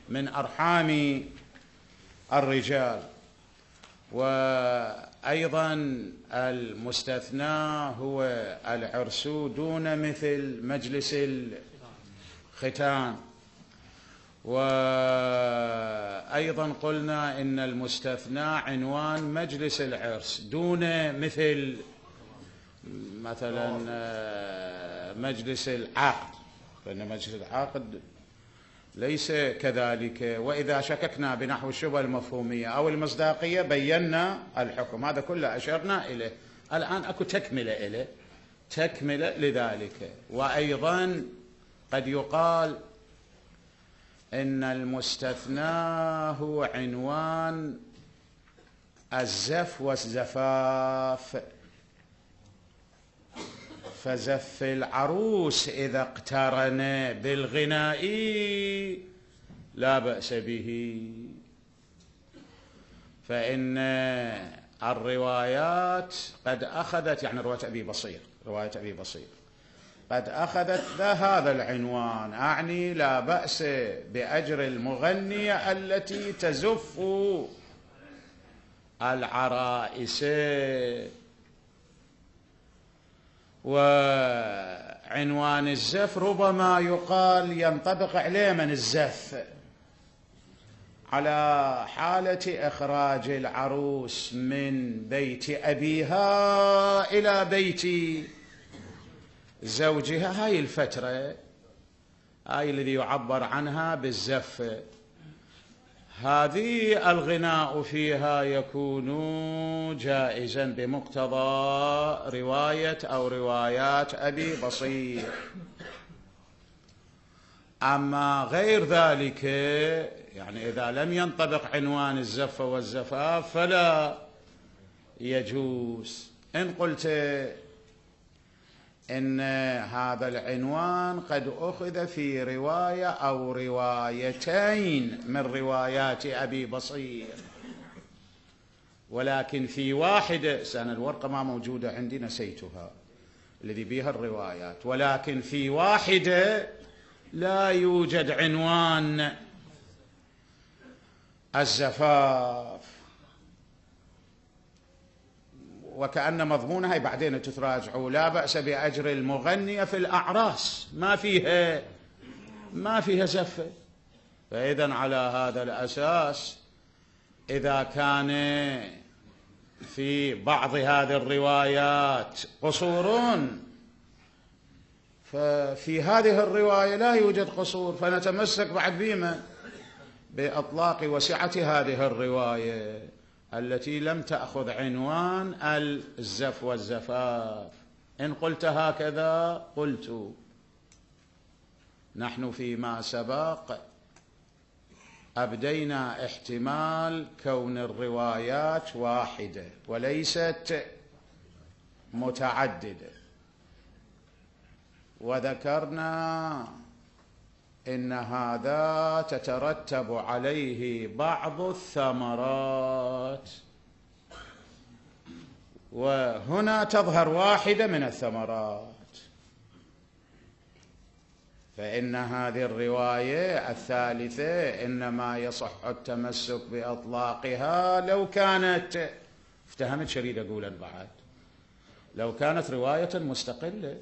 من أرحام الرجال. وأيضا المستثنى هو العرس دون مثل مجلس الختان. وأيضا قلنا إن المستثنى عنوان مجلس العرس دون مثل مثلا مجلس العقد، لأن مجلس العقد ليس كذلك. وإذا شككنا بنحو الشبهة المفهومية أو المصداقية بينا الحكم، هذا كله أشرنا إليه. الآن أكو تكملة لذلك. وأيضا قد يقال إن المستثنى هو عنوان الزف والزفاف، فزف العروس إذا اقترن بالغناء لا بأس به، فإن الروايات قد أخذت، يعني رواية أبي بصير قد أخذت هذا العنوان، أعني لا بأس بأجر المغنية التي تزف العرائس. وعنوان الزف ربما يقال ينطبق عليه من الزف على حالة إخراج العروس من بيت أبيها إلى بيت زوجها، هاي الفترة هاي الذي يعبر عنها بالزف، هذه الغناء فيها يكون جائزا بمقتضى رواية أو روايات أبي بصير. أما غير ذلك، يعني إذا لم ينطبق عنوان الزف والزفاف فلا يجوز. إن قلت إن هذا العنوان قد أخذ في رواية أو روايتين من روايات أبي بصير، ولكن في واحدة، سنة الورقة ما موجودة عندي نسيتها الذي بها الروايات، ولكن في واحدة لا يوجد عنوان الزفاف، وكأن مضمونها بعدين تتراجعوا لا بأس بأجر المغنية في الأعراس، ما فيها زفة. فإذا على هذا الأساس إذا كان في بعض هذه الروايات قصور، ففي هذه الرواية لا يوجد قصور، فنتمسك بعد بما بإطلاق وسعة هذه الرواية التي لم تأخذ عنوان الزف والزفاف. إن قلت هكذا قلت. نحن فيما سبق أبدينا احتمال كون الروايات واحدة وليست متعددة، وذكرنا إن هذا تترتب عليه بعض الثمرات، وهنا تظهر واحدة من الثمرات، فإن هذه الرواية الثالثة إنما يصح التمسك بإطلاقها لو كانت، افتهمت شريد أقولا بعد، لو كانت رواية مستقلة،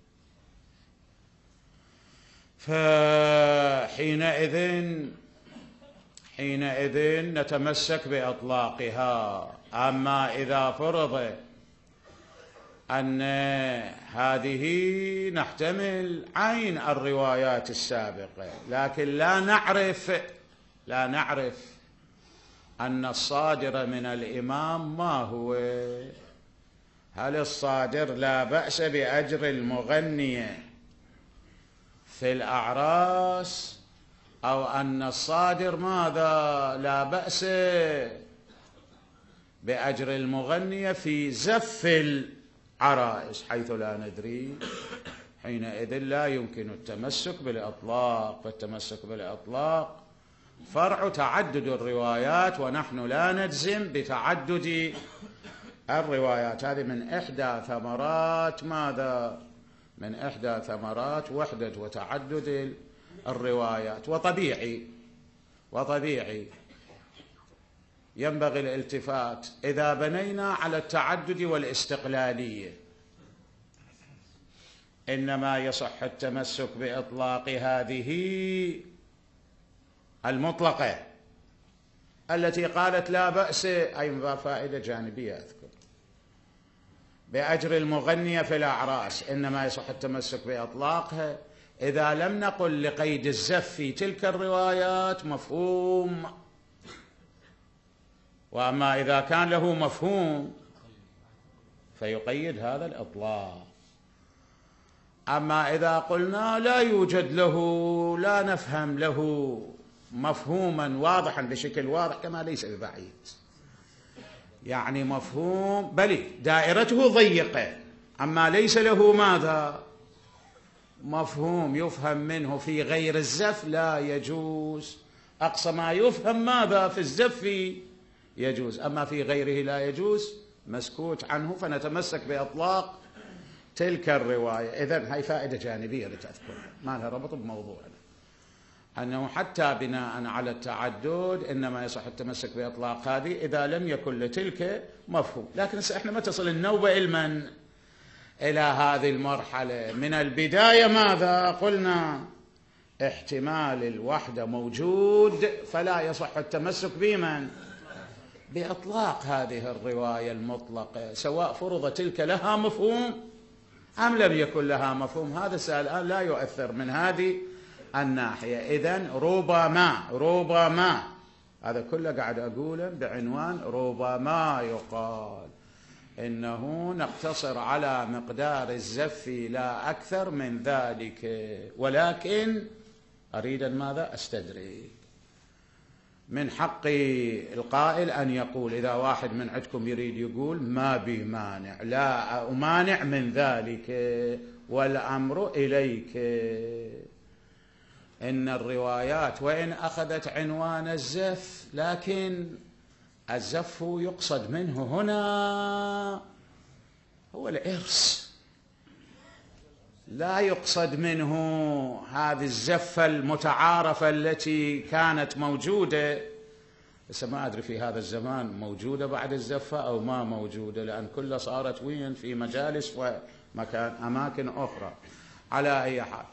حينئذ نتمسك بإطلاقها. أما إذا فرض أن هذه نحتمل عين الروايات السابقة، لكن لا نعرف أن الصادر من الإمام ما هو، هل الصادر لا بأس بأجر المغنية في الأعراس، أو أن الصادر ماذا لا بأس بأجر المغنية في زف العرائس، حيث لا ندري. حينئذ لا يمكن التمسك بالإطلاق، فالتمسك بالإطلاق فرع تعدد الروايات، ونحن لا نجزم بتعدد الروايات. هذه من إحدى ثمرات ماذا؟ من إحدى ثمرات وحدة وتعدد الروايات. وطبيعي. ينبغي الالتفات إذا بنينا على التعدد والاستقلالية إنما يصح التمسك بإطلاق هذه المطلقة التي قالت لا بأس، أي فائدة جانبية أذكر، بأجر المغنية في الأعراس، إنما يصح التمسك بإطلاقها إذا لم نقل لقيد الزف في تلك الروايات مفهوم. وأما إذا كان له مفهوم فيقيد هذا الإطلاق. أما إذا قلنا لا يوجد له، لا نفهم له مفهوما واضحا بشكل واضح، كما ليس ببعيد، يعني مفهوم بل دائرته ضيقة أما ليس له ماذا مفهوم يفهم منه في غير الزف لا يجوز. أقصى ما يفهم ماذا في الزف يجوز، أما في غيره لا يجوز، مسكوت عنه، فنتمسك بإطلاق تلك الرواية. إذن هاي فائدة جانبية لتذكر ما لها ربط بموضوعنا، أنه حتى بناء على التعدد إنما يصح التمسك بإطلاق هذه إذا لم يكن لتلك مفهوم. لكن إحنا ما تصل النوبة إلى هذه المرحلة من البداية ماذا قلنا؟ احتمال الوحدة موجود، فلا يصح التمسك بإطلاق هذه الرواية المطلقة، سواء فرض تلك لها مفهوم أم لم يكن لها مفهوم. هذا السؤال الآن لا يؤثر من هذه الناحية. إذن ربما هذا كله قاعد أقوله بعنوان ربما يقال إنه نقتصر على مقدار الزف لا أكثر من ذلك، ولكن أريد أن ماذا أستدرك. من حق القائل أن يقول إذا واحد من عندكم يريد يقول ما بي مانع، لا أمانع من ذلك والأمر إليك. إن الروايات وإن أخذت عنوان الزف لكن الزف يقصد منه هنا هو العرس، لا يقصد منه هذه الزفة المتعارفة التي كانت موجودة. بس ما أدري في هذا الزمان موجودة بعد الزفة أو ما موجودة، لأن كلها صارت وين في مجالس أماكن أخرى. على أي حال،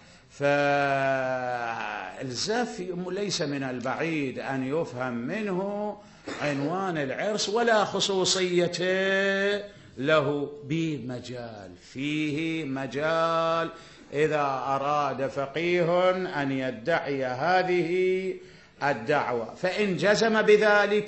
فالزف ليس من البعيد أن يفهم منه عنوان العرس ولا خصوصيته له بمجال، فيه مجال إذا أراد فقيه أن يدعي هذه الدعوة، فإن جزم بذلك،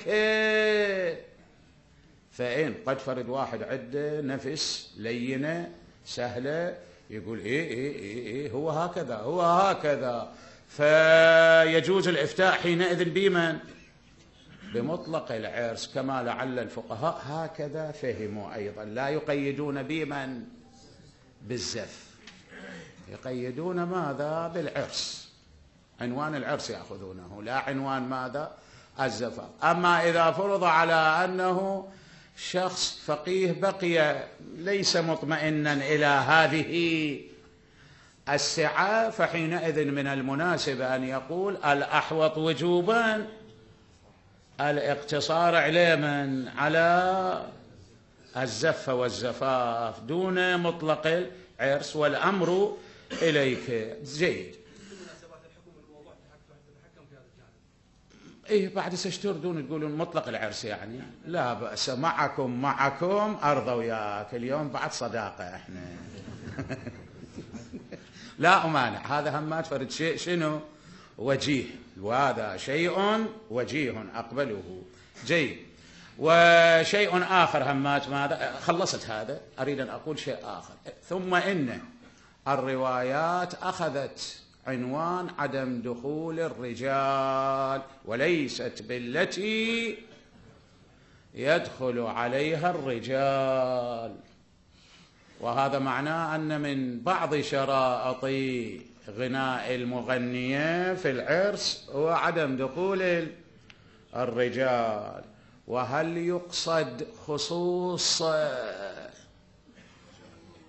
فإن قد فرد واحد عنده نفس لينة سهلة يقول إيه هو هكذا، فيجوز الإفتاء حينئذ بمن؟ بمطلق العرس، كما لعل الفقهاء هكذا فهموا أيضا، لا يقيدون بمن؟ بالزف، يقيدون ماذا؟ بالعرس، عنوان العرس يأخذونه، لا عنوان ماذا؟ الزفاف. أما إذا فرض على أنه شخص فقيه بقي ليس مطمئنا إلى هذه السعة، فحينئذ من المناسب أن يقول الأحوط وجوبا الاقتصار على من؟ على الزفة والزفاف دون مطلق العرس، والأمر إليك. جيد. إيه بعد 6 أشهر دون تقولون مطلق العرس يعني لا بأس، معكم أرضى وياك، اليوم بعد صداقة إحنا لا أمانع، هذا هم ما تفرد شيء شنو وجيه، وهذا شيء وجيه أقبله. جيد. وشيء آخر همات ماذا؟ خلصت هذا، أريد أن أقول شيء آخر. ثم إن الروايات أخذت عنوان عدم دخول الرجال، وليست بالتي يدخل عليها الرجال، وهذا معناه أن من بعض شرائط غناء المغنية في العرس هو عدم دخول الرجال. وهل يقصد خصوص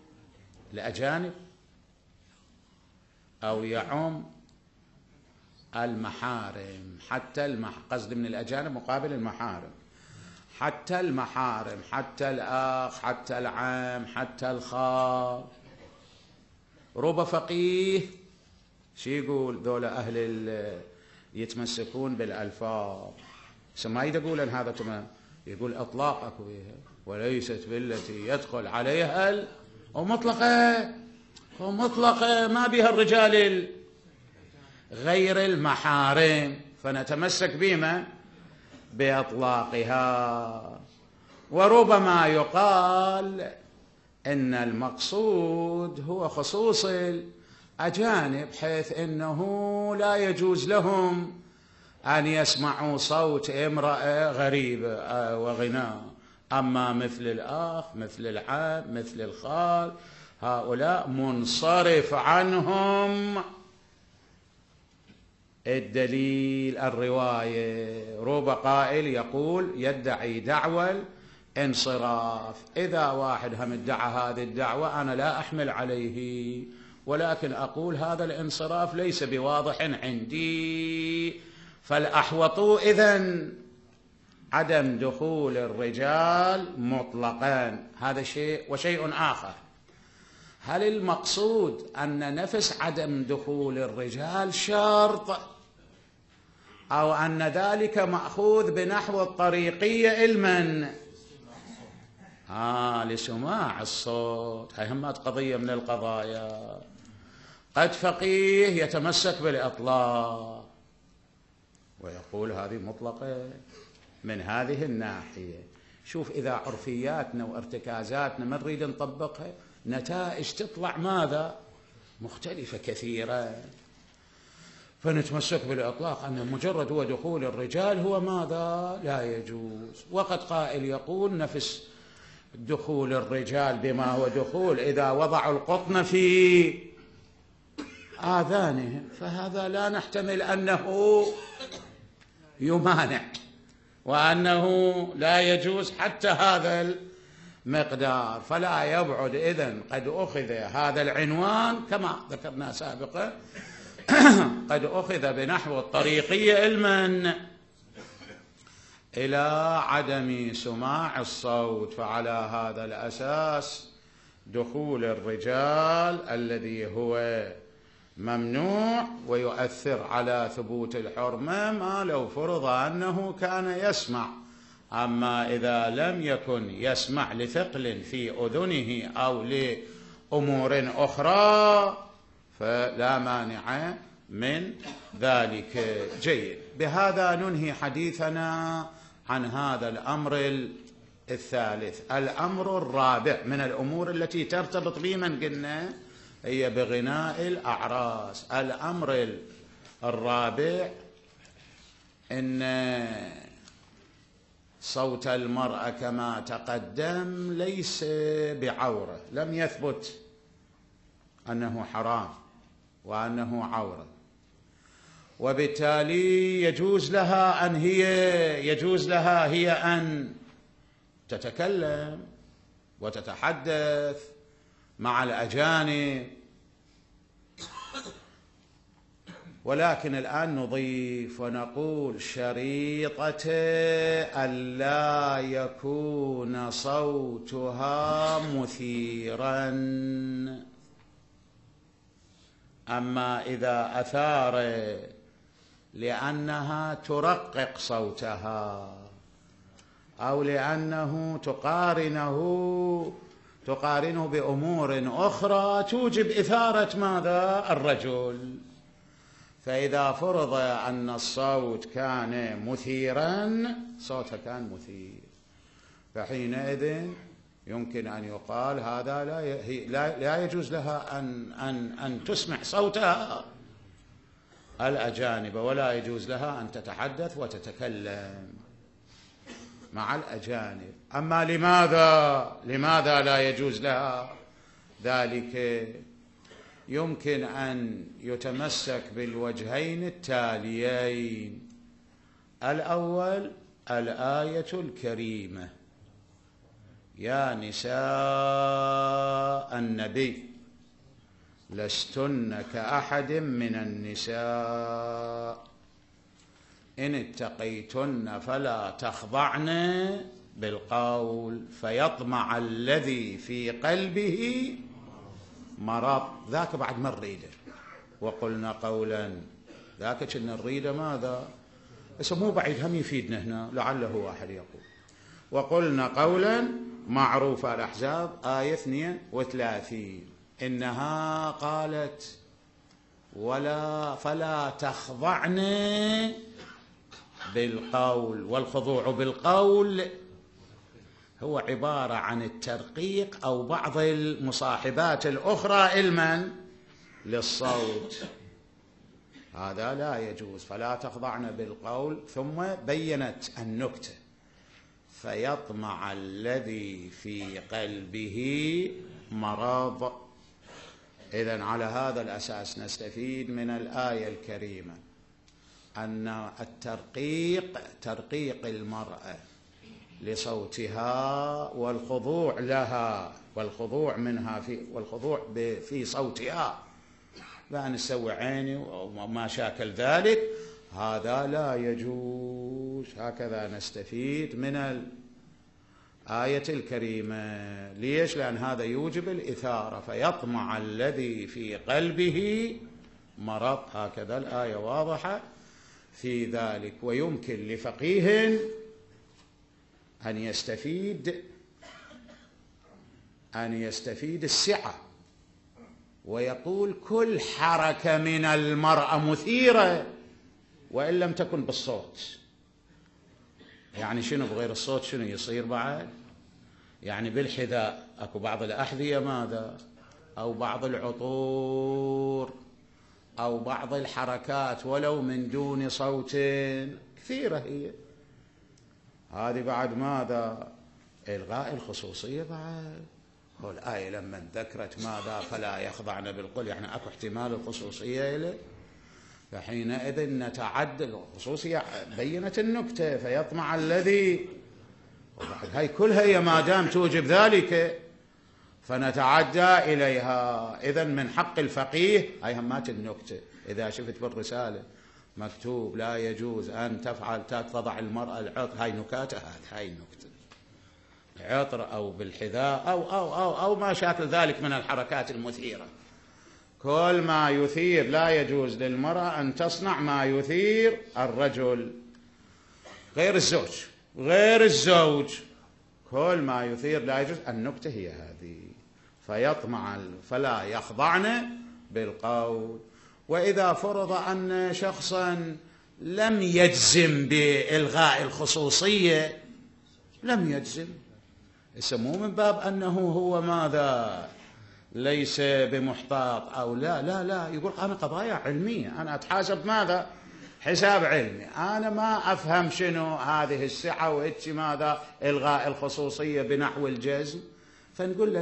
الأجانب أو يعم المحارم، حتى قصد من الأجانب مقابل المحارم، حتى المحارم، حتى الأخ، حتى العم، حتى الخال. رب فقيه شو يقول؟ ذولا أهل يتمسكون بالألفاظ، ما يقول أن هذا تمام، يقول أطلاقك بها وليست بالتي يدخل عليها ومطلقة، ومطلقة ما بها الرجال غير المحارم، فنتمسك بما بأطلاقها. وربما يقال إن المقصود هو خصوص الأجانب، حيث إنه لا يجوز لهم أن يسمعوا صوت امرأة غريبة وغناء، أما مثل الأخ، مثل العم، مثل الخال، هؤلاء منصرف عنهم الدليل الرواية. رب قائل يقول يدعي دعوى الانصراف، إذا واحد هم ادعى هذه الدعوة أنا لا أحمل عليه، ولكن أقول هذا الانصراف ليس بواضح عندي، فالأحوط إذن عدم دخول الرجال مطلقا. هذا شيء، وشيء آخر، هل المقصود أن نفس عدم دخول الرجال شرط، أو أن ذلك مأخوذ بنحو الطريقية علما لسماع الصوت؟ هاي همات قضية من القضايا. قد فقيه يتمسك بالإطلاق ويقول هذه مطلقة من هذه الناحية. شوف إذا عرفياتنا وارتكازاتنا ما نريد نطبقها، نتائج تطلع ماذا؟ مختلفة كثيرا. فنتمسك بالإطلاق أن مجرد هو دخول الرجال هو ماذا؟ لا يجوز. وقد قائل يقول نفس دخول الرجال بما هو دخول إذا وضعوا القطن في آذانهم، فهذا لا نحتمل أنه يمانع، وأنه لا يجوز حتى هذا المقدار. فلا يبعد إذن قد أخذ هذا العنوان كما ذكرنا سابقا قد أخذ بنحو الطريقية علما إلى عدم سماع الصوت، فعلى هذا الأساس دخول الرجال الذي هو ممنوع ويؤثر على ثبوت الحرمة ما لو فرض أنه كان يسمع. أما إذا لم يكن يسمع لثقل في أذنه أو لأمور أخرى فلا مانع من ذلك. جيد، بهذا ننهي حديثنا عن هذا الأمر الثالث. الأمر الرابع من الأمور التي ترتبط بمن قلنا هي بغناء الأعراس. الأمر الرابع إن صوت المرأة كما تقدم ليس بعورة، لم يثبت أنه حرام وأنه عورة، وبالتالي يجوز لها هي أن تتكلم وتتحدث مع الأجانب. ولكن الآن نضيف ونقول شريطة ألا يكون صوتها مثيرا. أما إذا أثار لأنها ترقق صوتها أو لأنه تقارنه بأمور أخرى توجب إثارة ماذا؟ الرجل. فإذا فرض أن الصوت كان مثيرا، صوتها كان مثير، فحينئذ يمكن أن يقال هذا لا يجوز لها أن تسمع صوتها الأجانب، ولا يجوز لها أن تتحدث وتتكلم مع الأجانب. أما لماذا لا يجوز لها ذلك؟ يمكن أن يتمسك بالوجهين التاليين. الأول الآية الكريمة: يا نساء النبي لستن كأحد من النساء إن اتقيتن فلا تخضعن بالقول فيطمع الذي في قلبه مرض. ذاك بعد ما نريده. وقلنا قولا ذاك كنا نريده ماذا؟ بس مو بعيد هم يفيدنا هنا لعله واحد يقول. وقلنا قولا معروف الأحزاب آية 32 إنها قالت فلا تخضعن بالقول. والخضوع بالقول هو عبارة عن الترقيق أو بعض المصاحبات الأخرى للصوت. هذا لا يجوز. فلا تخضعن بالقول. ثم بينت النكتة فيطمع الذي في قلبه مرض. إذن على هذا الأساس نستفيد من الآية الكريمة أن ترقيق المرأة لصوتها والخضوع لها والخضوع منها والخضوع في صوتها لا نسوي عيني وما شاكل ذلك، هذا لا يجوز. هكذا نستفيد من الآية الكريمة. ليش؟ لأن هذا يوجب الإثارة. فيطمع الذي في قلبه مرض. هكذا الآية واضحة في ذلك. ويمكن لفقيه أن يستفيد السعة ويقول كل حركة من المرأة مثيرة وإن لم تكن بالصوت. يعني شنو بغير الصوت شنو يصير بعد؟ يعني بالحذاء أكو بعض الأحذية ماذا؟ أو بعض العطور أو بعض الحركات ولو من دون صوت كثيرة هي. هذه بعد ماذا؟ إلغاء الخصوصية بعد. هو الآية لما ذكرت ماذا؟ فلا يخضعن بالقول، يعني أكو احتمال الخصوصية إليه. فحينئذ نتعدل الخصوصية. بينت النكتة فيطمع الذي. هاي كلها هي ما دام توجب ذلك فنتعدى إليها. إذن من حق الفقيه هاي همات النكتة. إذا شفت بالرسالة مكتوب لا يجوز أن تضع المرأة العطر، هاي نكاتة. هاي النكتة عطر أو بالحذاء أو ما شاكل ذلك من الحركات المثيرة. كل ما يثير لا يجوز للمرأة أن تصنع ما يثير الرجل غير الزوج. كل ما يثير لا يجوز. النكتة هي هذه. فيطمع فلا يخضعن بالقول. وإذا فرض أن شخصا لم يجزم بإلغاء الخصوصية، لم يجزم، يسموه من باب أنه هو ماذا؟ ليس بمحتاط أو لا يقول أنا قضايا علمية، أنا أتحاسب ماذا؟ حساب علمي. أنا ما أفهم شنو هذه السعة وإتش ماذا؟ إلغاء الخصوصية بنحو الجزم. فنقول له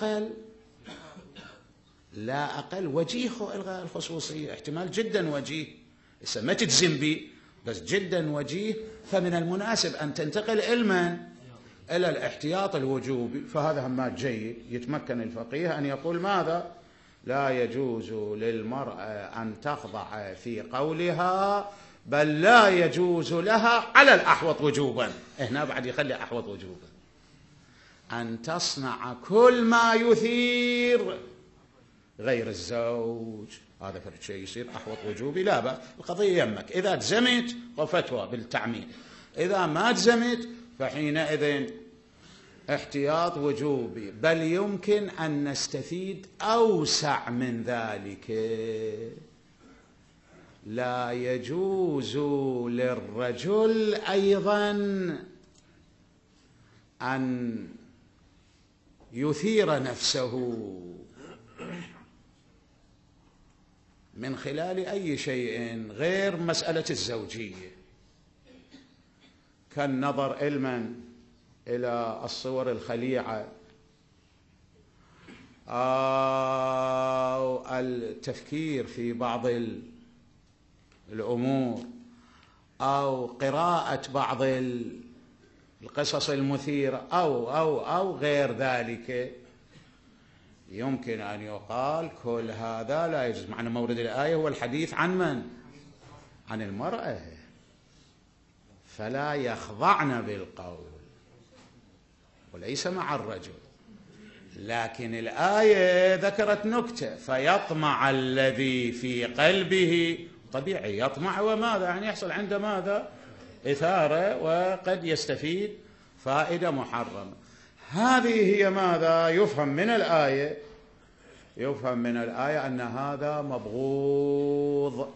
لا أقل وجيه إلغاء الخصوصية، احتمال جدا وجيه، ما تجزم به بس جدا وجيه. فمن المناسب أن تنتقل علما إلى الاحتياط الوجوبي. فهذا همات جيد. يتمكن الفقيه أن يقول ماذا؟ لا يجوز للمرأة أن تخضع في قولها، بل لا يجوز لها على الأحوط وجوبا. هنا بعد يخلي أحوط وجوبا أن تصنع كل ما يثير غير الزوج. هذا فرد شيء يصير أحوط وجوبي. لا بأس، القضية يمك. إذا تزمت وفتوى بالتعميم، إذا ما تزمت فحينئذ احتياط وجوبي. بل يمكن أن نستفيد أوسع من ذلك. لا يجوز للرجل أيضا أن يثير نفسه من خلال أي شيء غير مسألة الزوجية، كالنظر علما إلى الصور الخليعة أو التفكير في بعض الأمور أو قراءة بعض القصص المثيرة أو غير ذلك. يمكن أن يقال كل هذا لا يجوز، معنى مورد الآية هو الحديث عن من؟ عن المرأة، فلا يخضعن بالقول وليس مع الرجل. لكن الآية ذكرت نكتة: فيطمع الذي في قلبه، طبيعي يطمع، وماذا يعني يحصل عنده ماذا؟ إثارة، وقد يستفيد فائدة محرمة. هذه هي ماذا يفهم من الآية؟ يفهم من الآية أن هذا مبغوض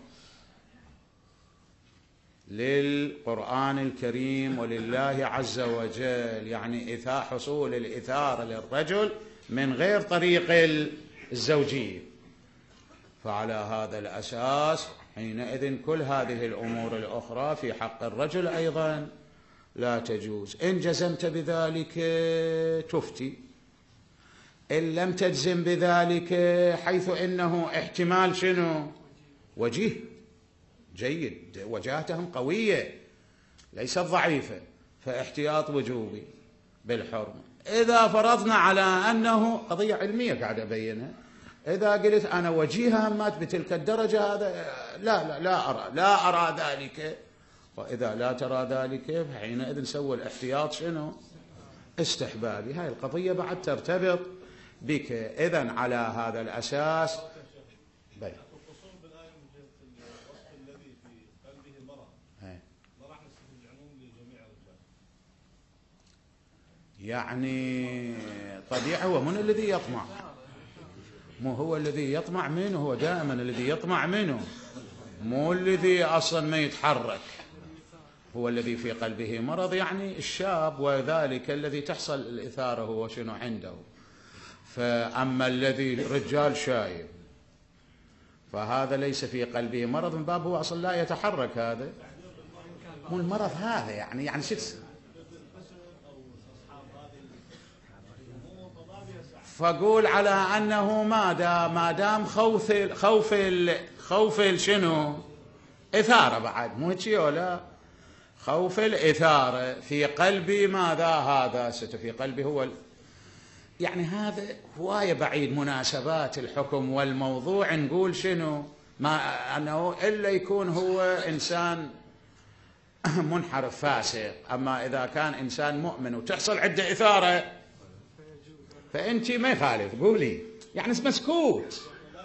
للقرآن الكريم ولله عز وجل، يعني حصول الإثارة للرجل من غير طريق الزوجية. فعلى هذا الأساس حينئذ كل هذه الأمور الأخرى في حق الرجل أيضا لا تجوز. إن جزمت بذلك تفتي، إن لم تجزم بذلك حيث إنه احتمال شنو؟ وجيه جيد، وجاهتهم قوية ليست ضعيفة، فاحتياط وجوبي بالحرمة. إذا فرضنا على أنه قضية علمية قاعد أبينها، إذا قلت أنا وجيها همات بتلك الدرجة، هذا لا أرى ذلك. وإذا لا ترى ذلك فحينئذ سوى الاحتياط شنو؟ استحبابي. هاي القضية بعد ترتبط بك. إذن على هذا الأساس يعني طبيعي. هو من الذي يطمع؟ مو هو الذي يطمع منه، هو دائما الذي يطمع منه، مو الذي أصلا ما يتحرك. هو الذي في قلبه مرض، يعني الشاب، وذلك الذي تحصل الإثارة هو شنو عنده. فأما الذي رجال شايب فهذا ليس في قلبه مرض، من باب هو أصلا لا يتحرك. هذا مو المرض هذا، يعني شت. فقول على أنه ما دام خوف شنو؟ إثارة بعد، مو هيك ولا خوف الإثارة في قلبي ماذا؟ هذا في قلبي هو يعني هذا هواية بعيد مناسبات الحكم والموضوع. نقول شنو؟ ما أنه إلا يكون هو إنسان منحرف فاسق. أما إذا كان إنسان مؤمن وتحصل عدة إثارة فأنت ما يخالف، قولي يعني مسكوت.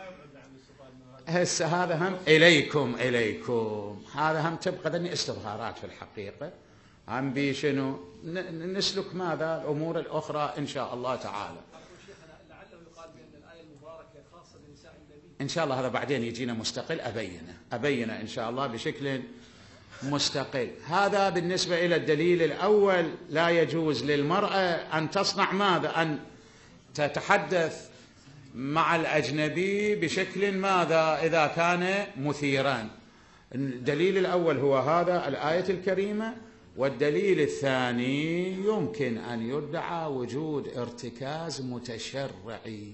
هسه هذا هم إليكم هذا هم تبقى ذني استظهارات في الحقيقة. هم بشنو نسلك ماذا الأمور الأخرى إن شاء الله تعالى. لعله يقال بأن الآية المباركة خاصة بنساء النبي إن شاء الله. هذا بعدين يجينا مستقل أبينه إن شاء الله بشكل مستقل. هذا بالنسبة إلى الدليل الأول. لا يجوز للمرأة أن تصنع ماذا؟ أن تتحدث مع الأجنبي بشكل ماذا؟ إذا كان مثيرا. الدليل الأول هو هذا الآية الكريمة. والدليل الثاني يمكن أن يدعى وجود ارتكاز متشرعي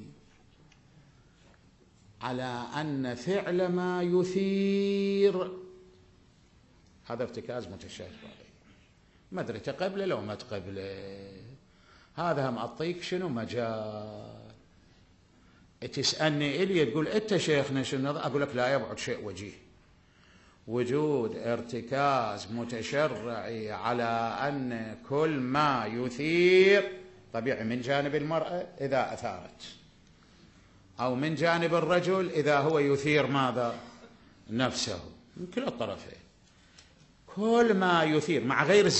على أن فعل ما يثير هذا ارتكاز متشرعي. ما أدري تقبله لو ما تقبله، هذا هم أعطيك شنو مجال. تسألني إلي تقول أنت شيخنا شنو، أقول لك لا يبعد شيء وجيه. وجود ارتكاز متشرعي على أن كل ما يثير طبيعي من جانب المرأة إذا أثارت، أو من جانب الرجل إذا هو يثير ماذا؟ نفسه، من كلا الطرفين. كل ما يثير مع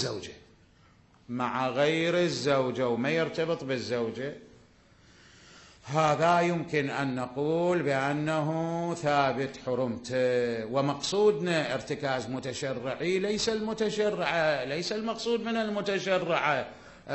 غير الزوجة وما يرتبط بالزوجة، هذا يمكن أن نقول بأنه ثابت حرمته. ومقصودنا ارتكاز متشرعي، ليس المقصود من المتشرع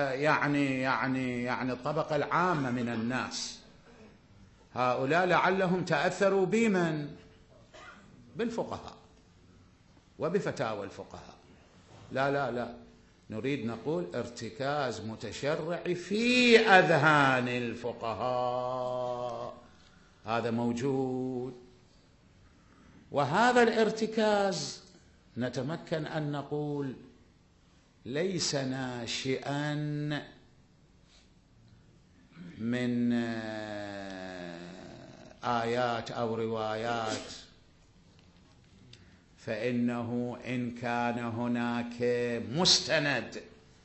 يعني الطبقة العامة من الناس. هؤلاء لعلهم تأثروا بمن؟ بالفقهاء وبفتاوى الفقهاء. لا نريد نقول ارتكاز متشرعي في أذهان الفقهاء، هذا موجود. وهذا الارتكاز نتمكن أن نقول ليس ناشئا من آيات أو روايات، فإنه إن كان هناك مستند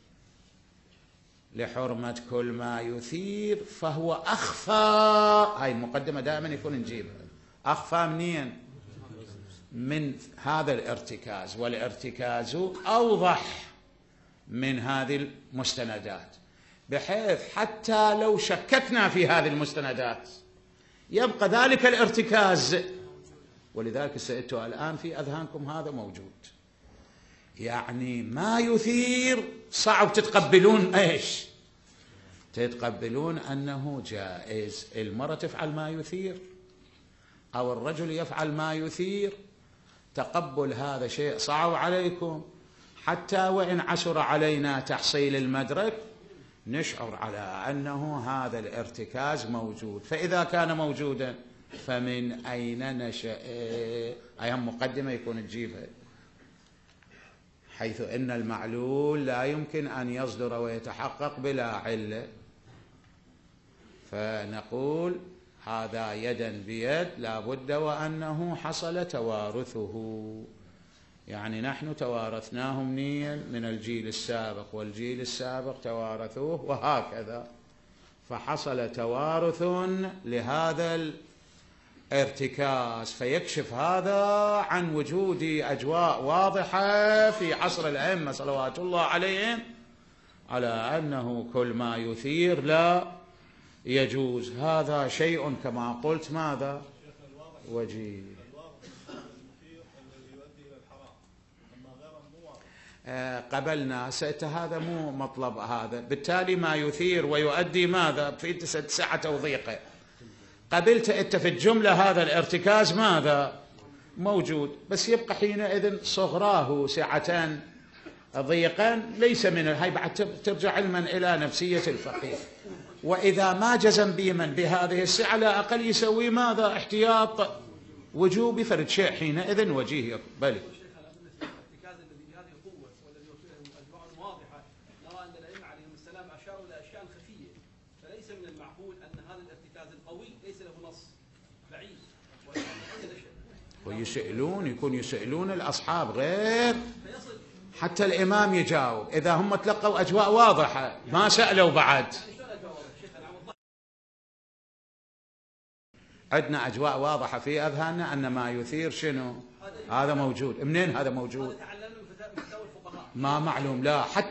لحرمة كل ما يثير فهو أخفى. هاي المقدمة دائما يكون نجيبها. أخفى منين؟ من هذا الارتكاز، والارتكاز أوضح من هذه المستندات، بحيث حتى لو شككنا في هذه المستندات يبقى ذلك الارتكاز. ولذلك سألته الآن في أذهانكم هذا موجود، يعني ما يثير صعب تتقبلون إيش؟ تتقبلون أنه جائز المرأة تفعل ما يثير أو الرجل يفعل ما يثير. تقبل هذا شيء صعب عليكم، حتى وإن عسر علينا تحصيل المدرك نشعر على أنه هذا الارتكاز موجود. فإذا كان موجودا فمن أين نشأ؟ أهم مقدمة يكون تجيبها، حيث إن المعلول لا يمكن أن يصدر ويتحقق بلا علة، فنقول هذا يدا بيد لا بد وأنه حصل توارثه. يعني نحن توارثناه من الجيل السابق، والجيل السابق توارثوه وهكذا، فحصل توارث لهذا الارتكاز. فيكشف هذا عن وجود أجواء واضحة في عصر الأئمة صلوات الله عليهم على أنه كل ما يثير لا يجوز. هذا شيء كما قلت ماذا؟ وجيه. قبلنا هذا مو مطلب هذا، بالتالي ما يثير ويؤدي ماذا؟ في سعة توضيقه. قبلت أنت في الجملة هذا الارتكاز ماذا؟ موجود، بس يبقى حينئذ صغراه سعة ضيقا ليس من هاي بعد ترجع علما إلى نفسية الفقيه. وإذا ما جزم بمن بهذه السعة لا أقل يسوي ماذا؟ احتياط وجوبي، فرد شيء حينئذ وجيه يقبله. الارتكاز الذي بهذه القوة والذي فيه أجواء واضحة، نرى أن الأئمة عليهم السلام أشاروا إلى أشياء خفية، فليس من المعقول أن هذا الارتكاز القوي ليس له نص بعيد ويسألون يسألون الأصحاب غير حتى الإمام يجاوب. إذا هم تلقوا أجواء واضحة ما سألوا بعد. عندنا أجواء واضحة في أذهاننا أن ما يثير شنو؟ هذا موجود. منين هذا موجود؟ ما معلوم، لا حتى